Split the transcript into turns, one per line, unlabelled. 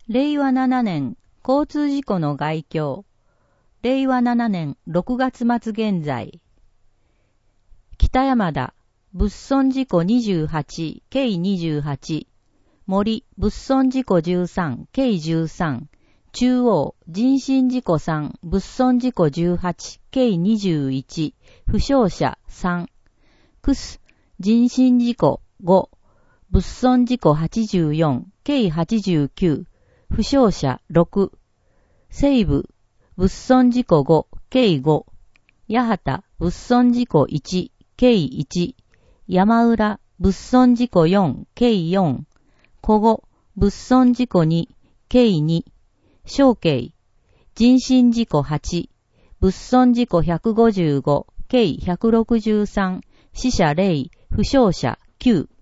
令和7年交通事故の概況。令和7年6月末現在。北山田物損事故28計28、森物損事故13計13、中央人身事故3物損事故18計21、負傷者3、クス人身事故5物損事故84計89、負傷者6、西部物損事故5計5、八幡物損事故1計1、山浦物損事故4計4、古後物損事故2計2、小計人身事故8、物損事故155計163、死者0、負傷者9。